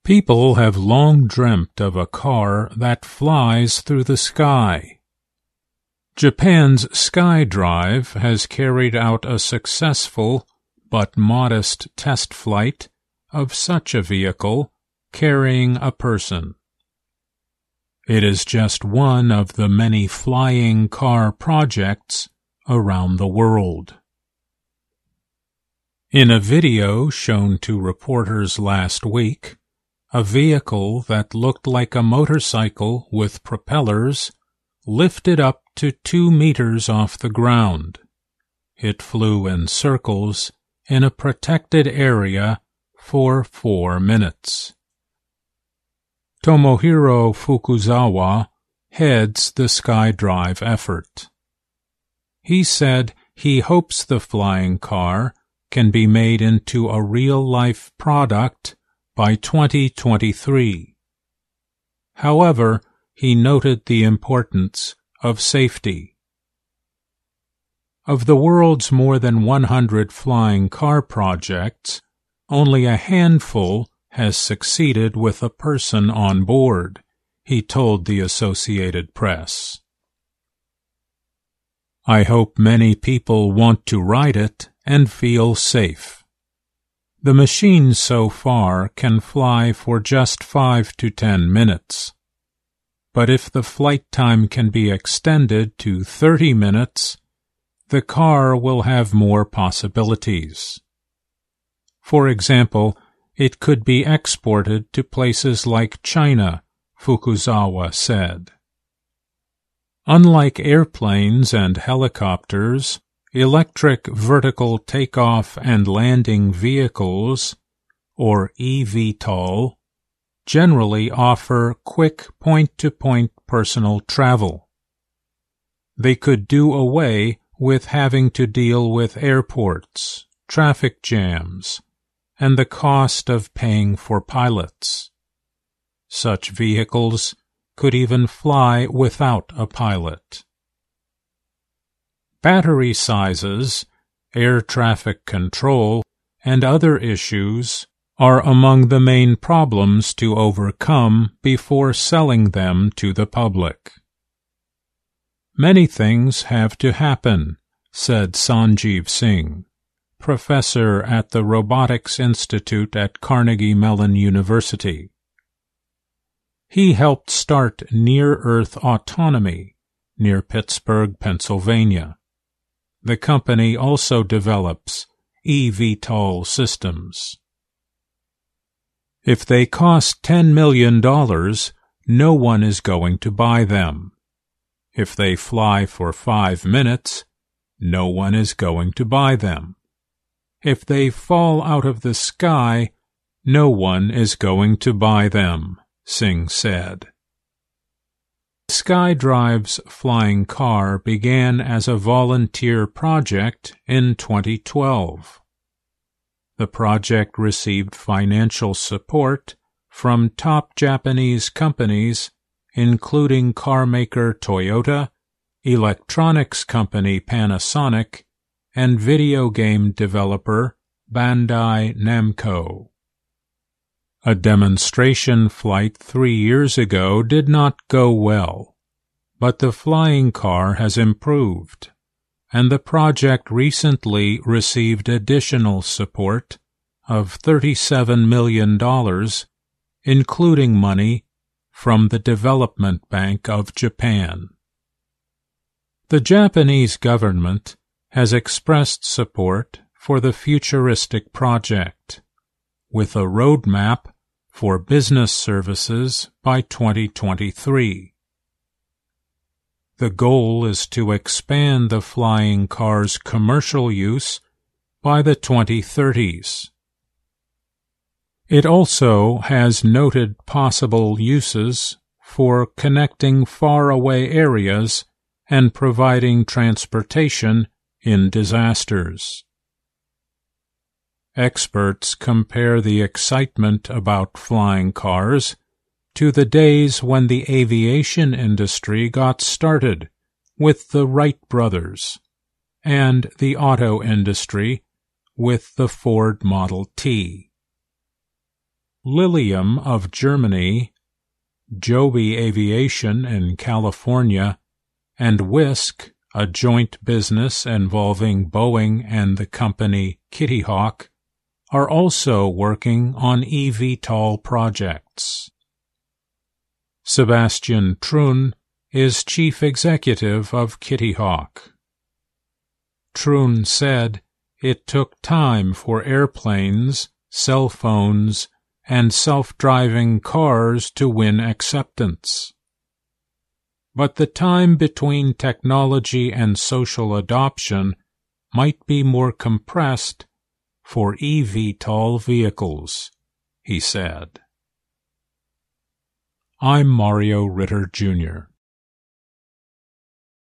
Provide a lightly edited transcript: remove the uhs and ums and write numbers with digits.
People have long dreamt of a car that flies through the sky. Japan's SkyDrive has carried out a successful but modest test flight of such a vehicle carrying a person. It is just one of the many flying car projects around the world. In a video shown to reporters last week, a vehicle that looked like a motorcycle with propellers lifted up to 2 meters off the ground. It flew in circles in a protected area for 4 minutes. Tomohiro Fukuzawa heads the SkyDrive effort. He said he hopes the flying car can be made into a real-life product by 2023. However, he noted the importance of safety. Of the world's more than 100 flying car projects, only a handful has succeeded with a person on board, he told the Associated Press. I hope many people want to ride it and feel safe. The machine so far can fly for just 5 to 10 minutes. But if the flight time can be extended to 30 minutes, the car will have more possibilities. For example, it could be exported to places like China, Fukuzawa said. Unlike airplanes and helicopters, electric vertical takeoff and landing vehicles, or eVTOL, generally offer quick point-to-point personal travel. They could do away with having to deal with airports, traffic jams, and the cost of paying for pilots. Such vehicles could even fly without a pilot. Battery sizes, air traffic control, and other issues are among the main problems to overcome before selling them to the public. Many things have to happen, said Sanjeev Singh, professor at the Robotics Institute at Carnegie Mellon University. He helped start Near-Earth Autonomy near Pittsburgh, Pennsylvania. The company also develops eVTOL systems. If they cost $10 million, no one is going to buy them. If they fly for 5 minutes, no one is going to buy them. If they fall out of the sky, no one is going to buy them, Singh said. SkyDrive's flying car began as a volunteer project in 2012. The project received financial support from top Japanese companies, including carmaker Toyota, electronics company Panasonic, and video game developer Bandai Namco. A demonstration flight 3 years ago did not go well, but the flying car has improved, and the project recently received additional support of $37 million, including money from the Development Bank of Japan. The Japanese government has expressed support for the futuristic project, with a roadmap for business services by 2023. The goal is to expand the flying car's commercial use by the 2030s. It also has noted possible uses for connecting faraway areas and providing transportation in disasters. Experts compare the excitement about flying cars to the days when the aviation industry got started with the Wright brothers, and the auto industry with the Ford Model T. Lilium of Germany, Joby Aviation in California, and Wisk, a joint business involving Boeing and the company Kitty Hawk, are also working on eVTOL projects. Sebastian Thrun is chief executive of Kitty Hawk. Thrun said it took time for airplanes, cell phones, and self-driving cars to win acceptance. But the time between technology and social adoption might be more compressed for eVTOL vehicles, he said. I'm Mario Ritter, Jr.